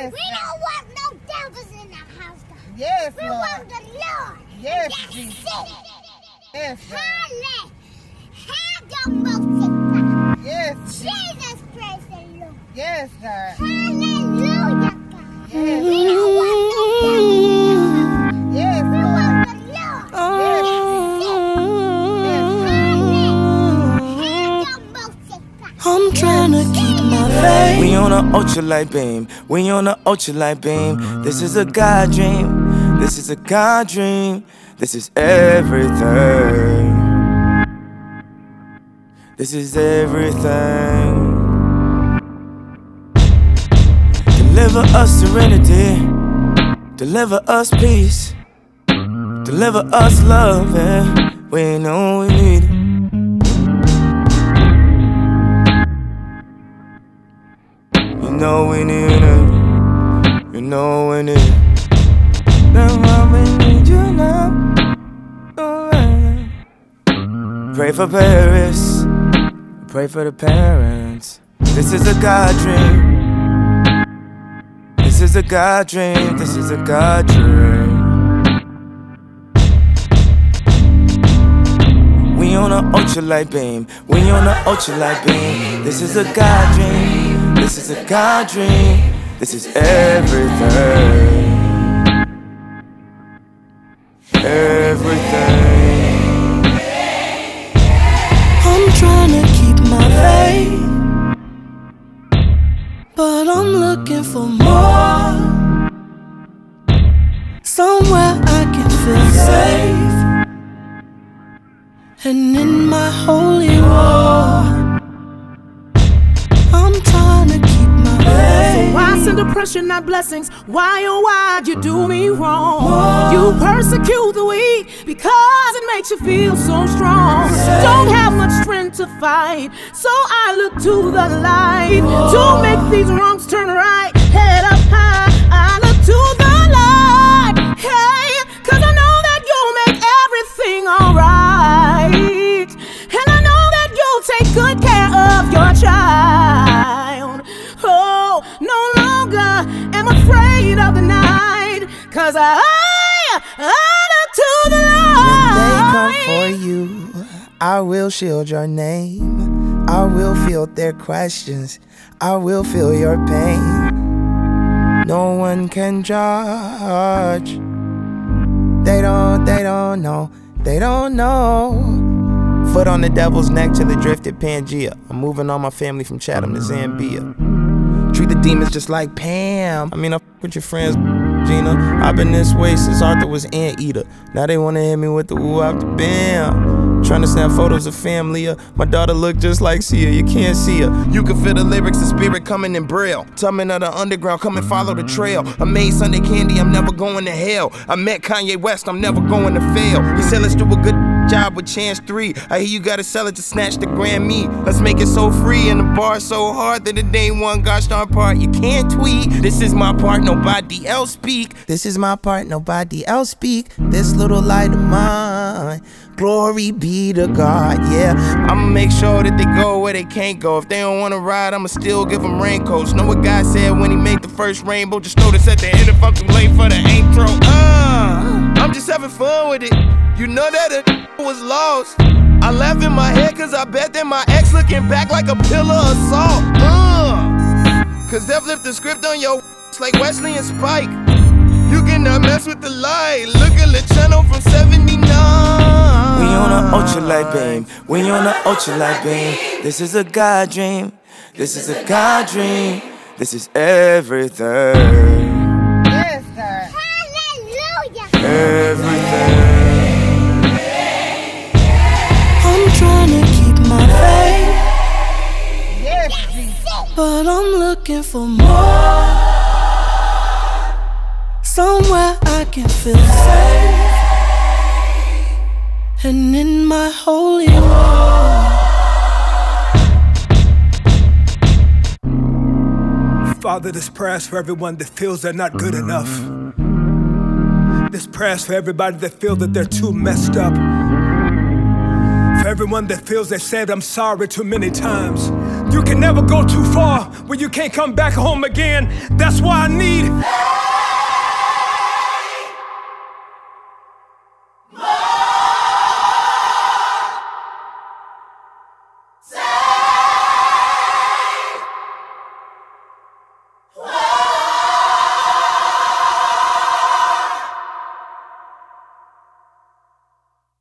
Yes. We don't want no devils in the house, God. Yes, we Lord. want the Lord. Yes, That's Jesus. it. Yes, God. Hallelujah. Have your most, God. Yes, Jesus, praise the Lord. yes, God. Hallelujah, God. Yes, We don't want no devils in the house. yes, We Lord. want the Lord. Yes, I'm trying to keep my faith. We on a ultralight beam. We on a ultralight beam. This is a God dream. This is a God dream. This is everything. This is everything. Deliver us serenity. Deliver us peace. Deliver us love. Yeah. We know we need it. You know we need it. You know we need it. That's why we need you now. Pray for Paris. Pray for the parents. This is a God dream. This is a God dream. This is a God dream. We on a ultralight beam. We on a ultralight beam. This is a God dream. This is a God dream. This is everything. Everything. I'm trying to keep my faith, but I'm looking for more. Somewhere I can feel safe, and in my holy war, I'm trying to keep my faith. Why send oppression, not blessings? Why, oh why you do me wrong? You persecute the weak because it makes you feel so strong. Don't have much strength to fight, so I look to the light to make these wrongs turn right. Head up high, I look to the light. Hey, cause I know that you'll make everything alright. And I know that you'll take good care of your child. Oh, no longer am afraid of the night, cause I look to the light. When they come for you, I will shield your name. I will field their questions. I will feel your pain. No one can judge. They don't know. They don't know. Foot on the devil's neck till it drifted Pangea. I'm moving all my family from Chatham to Zambia. Treat the demons just like Pam. I mean, I f with your friends, Gina. I've been this way since Arthur was Anteater. Now they wanna hit me with the woo out the bam. Tryna snap photos of family. My daughter look just like Sia. You can't see her. You can feel the lyrics, the spirit coming in braille. Tumbling of the underground, come and follow the trail. I made Sunday candy, I'm never going to hell. I met Kanye West, I'm never going to fail. He said let's do a good job with Chance 3. I hear you gotta sell it to snatch the Grammy. Let's make it so free and the bar so hard that it ain't one gosh darn part you can't tweet. This is my part, nobody else speak. This is my part, nobody else speak. This little light of mine, glory be to God, yeah. I'ma make sure that they go where they can't go. If they don't wanna ride, I'ma still give them raincoats. Know what God said when he made the first rainbow? Just notice at the end if I'm too late for the intro. I'm just having fun with it. You know that it was lost. I laugh in my head cause I bet that my ex looking back like a pillar of salt. Cause they flipped the script on your like Wesley and Spike. You cannot mess with the light. Look at the channel from 79. We on a ultralight beam. We on a ultralight beam. This is a God dream. This is a God dream. This is everything. Yes, God. Hallelujah. Everything. I'm trying to keep my faith, Yes, Jesus. but I'm looking for more. Somewhere I can feel safe, and in my holy war. Father, this prayer's for everyone that feels they're not good enough. This prayer's for everybody that feels that they're too messed up. For everyone that feels they said I'm sorry too many times. You can never go too far when you can't come back home again. That's why I need